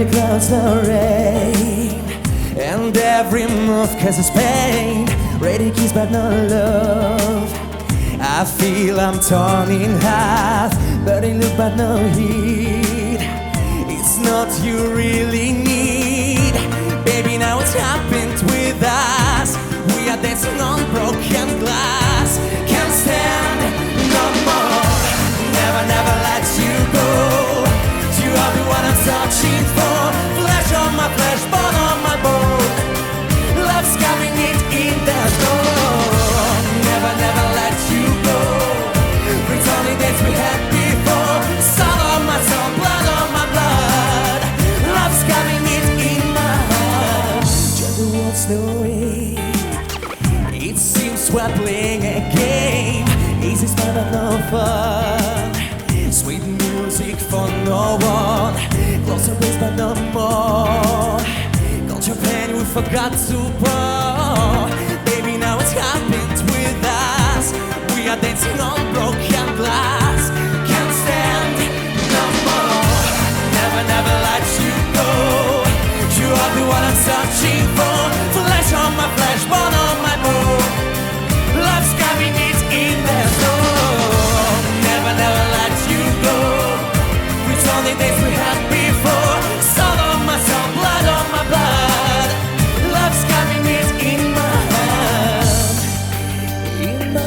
the clouds, the rain, and every move causes pain. Ready kiss but no love. I feel I'm torn in half, burning look but no heat. It's not you really need. Baby, now it's happened with us. We are dancing on broken glass. Can't stand no more. Never, never let you go. You are the one I'm searching for. Flesh on my flesh, bone on my bone. Love's coming in the door. Never, never let you go. Brings only days we had before. Soul on my soul, blood on my blood. Love's coming in my heart. Just towards the way. It seems we're playing a game. Easy spot but no fun. Sweet music for no one. Closer ways but no more. Got your pain, we forgot to pour. Baby, now it's happened with us. We are dancing on broken glass. Can't stand no more. Never, never let you go. You are the one I'm searching for. Flesh on my flesh, bone on my bone. Love's coming in the door. Never, never let you go. It's only days we had before. Soul on my soul, blood on my blood. Love's coming in my heart. In my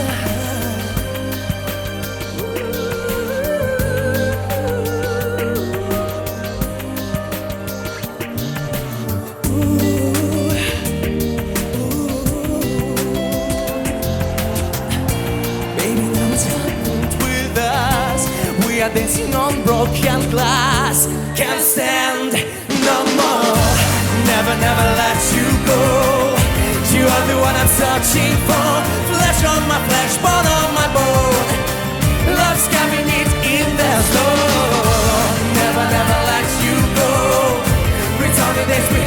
dancing on broken glass. Can't stand no more. Never, never let you go. You are the one I'm searching for. Flesh on my flesh, bone on my bone. Love's coming in the door. Never, never let you go. Return the days we